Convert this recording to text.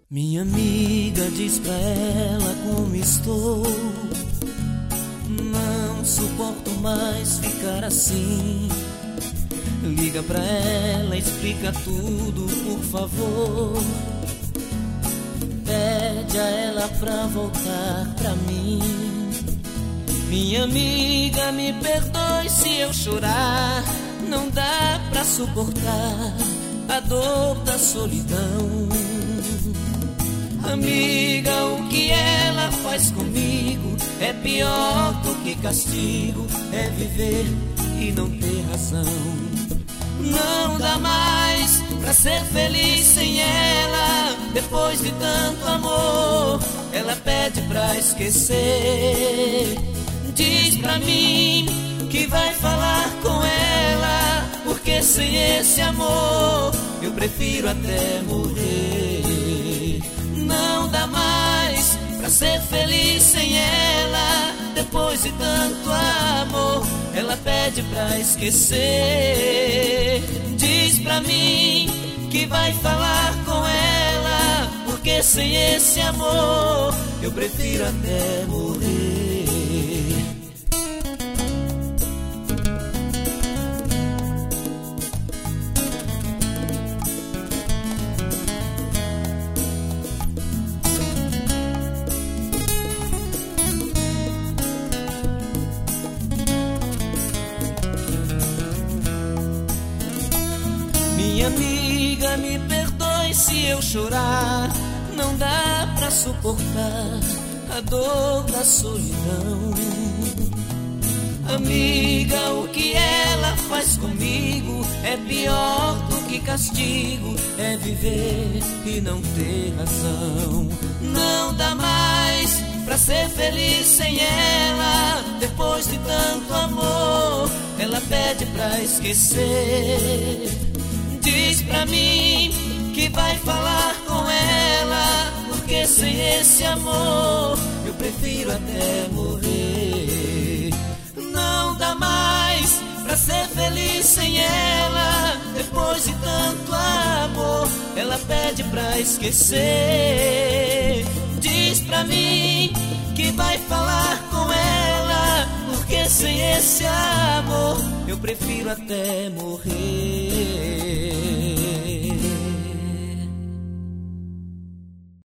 Minha amiga diz pra ela como estou. Não suporto mais ficar assim. Liga pra ela, explica tudo, por favor. Pede a ela pra voltar pra mim. Minha amiga, me perdoe se eu chorar. Não dá pra suportar a dor da solidão. Amiga, o que ela faz comigo é pior do que castigo. É viver e não ter razão. Não dá mais pra ser feliz sem ela. Depois de tanto amor, ela pede pra esquecer. Diz pra mim que vai falar com ela, porque sem esse amor eu prefiro até morrer. Não dá mais pra ser feliz sem ela. Depois de tanto amor, ela pede pra esquecer. Diz pra mim que vai falar com ela, porque sem esse amor eu prefiro até morrer. Minha amiga, me perdoe se eu chorar. Não dá pra suportar a dor da solidão. Amiga, o que ela faz comigo é pior do que castigo. É viver e não ter razão. Não dá mais pra ser feliz sem ela. Depois de tanto amor, ela pede pra esquecer. Diz pra mim que vai falar com ela, porque sem esse amor eu prefiro até morrer. Não dá mais pra ser feliz sem ela. Depois de tanto amor, ela pede pra esquecer. Diz pra mim que vai falar com ela, porque sem esse amor eu prefiro até morrer.